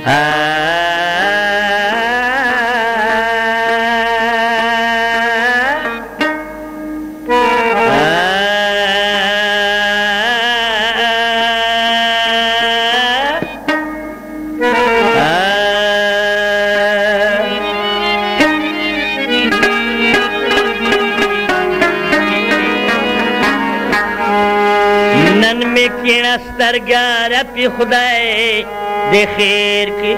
नन में किणा स्तरगार पी खुदाए दे खैर की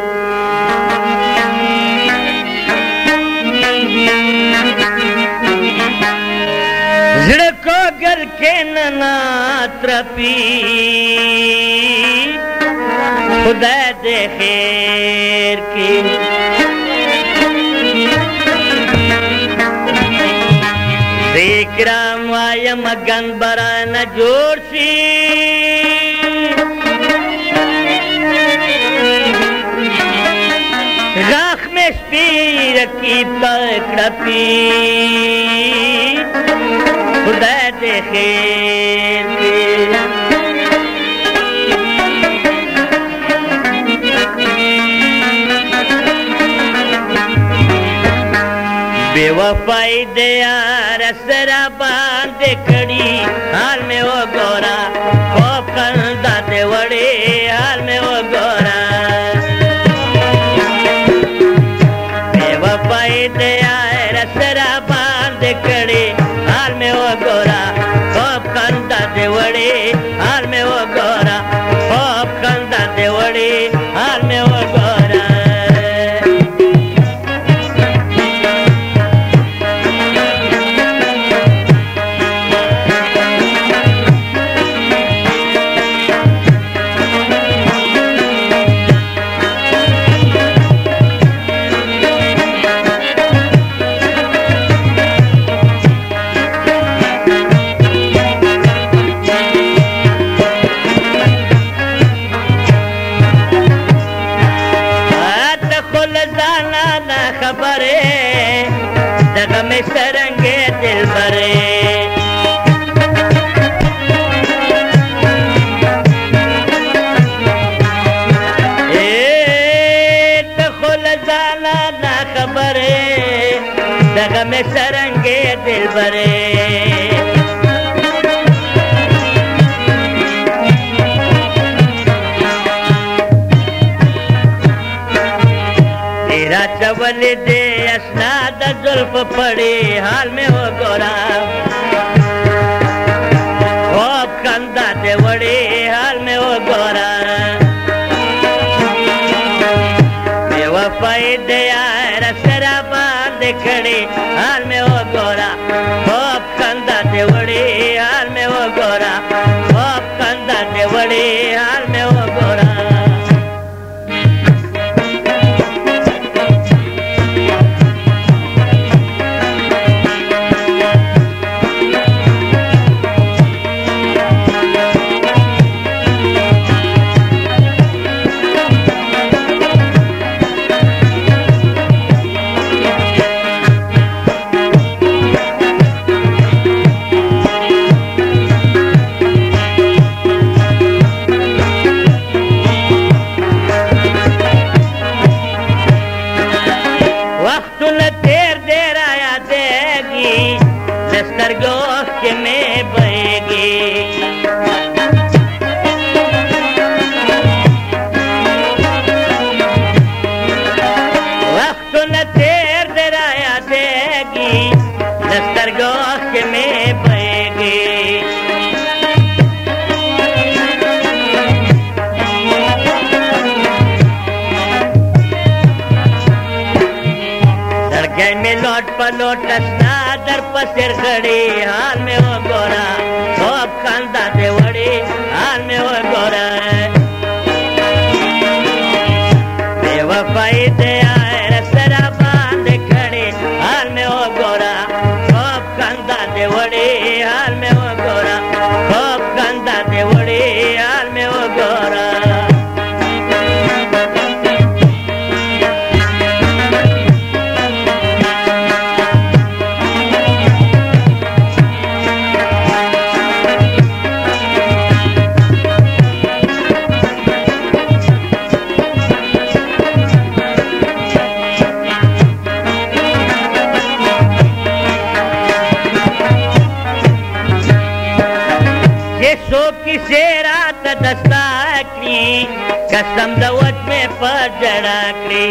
झड़को गल के नना त्रपी खुदा दे खैर की विक्रम आय मगन बरा न जोड़सी राख में स्पीर की पकड़पी खुदा दे खैर बेवफाई दे यार सरा बांध खड़ी हाल में वो गोरा खौफ कंदा दे वड़े हाल में वो गोरा बेवफाई दे यार सरा बांध खड़ी हाल में वो गोरा खौफ कंदा दे वड़े हाल में वो गोरा खौफ कंदा दे वड़े हाल में वो गोरा खबरे जगह में सरंगे दिल भरे तो खुल जाना ना खबरे जगह में सरंगे दिल भरे चवल दे असनाद जुल्फ पड़े हाल में हो गोरा खौफ कंदा दे वड़े हाल में हो गोरा बेवफाई दे यार सरा बांध खड़े हाल में हो गोरा खौफ कंदा दे वड़े हाल में हो गोरा खौफ कंदा दे वड़े हाल में हो गोरा सरगोश के में बहेगी वक्त न तेर दराया देगी सरगोश के में बहेगी सड़के में लौट पलौट दर पसर खड़ी हाल में वो गोरा खौफ कंदा दे वड़े हाल में वो गोरा बेवफाई दे यार सरा बांध खड़ी हाल में वो गोरा खौफ कंदा दे वड़े हाल में वो गोरा खौफ कंदा दे वड़े हाल में वो गोरा دستا کړی قسم د وټ مې په جړا کړی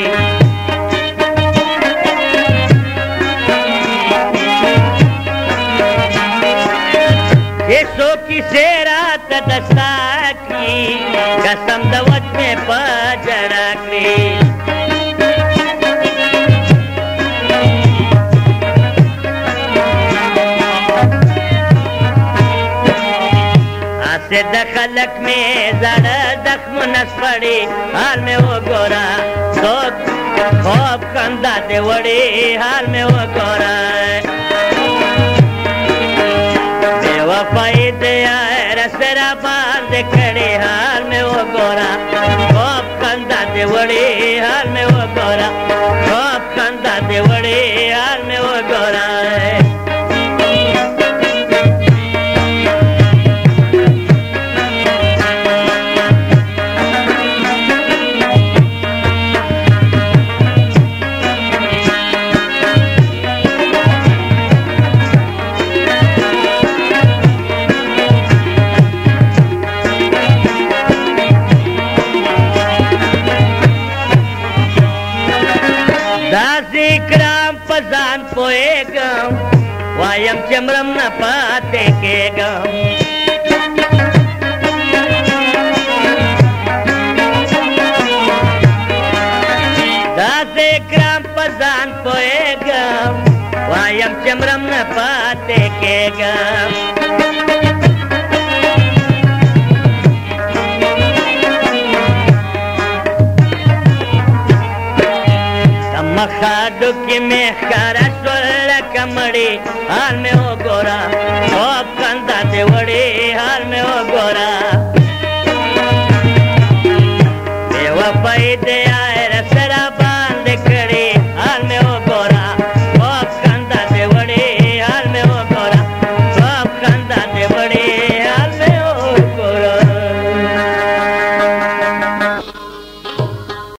ایسو کیسے رات دستا کړی قسم د وټ مې په جړا کړی से दखलक में जड़ा जख्म नस पड़ी हाल में वो गोरा तो खूब कंधा दे वड़ी हाल में वो गोरा बेवफाई दे आए रसरा बांध खड़े हाल में वो गोरा खूब कंधा दे वड़ी हाल में वो गोरा खूब कंधा दे वड़ी हाल में वो गोरा کرام پزان پوئےگم وایم چمرم نہ پاتے کے گم داسے کرام پزان پوئےگم وایم چمرم نہ پاتے کے گم مخادو کی میخارا شول کمڑی حال میں ہو گورا خوب کندہ دے وڑی حال میں ہو گورا بے وفائی دے آئے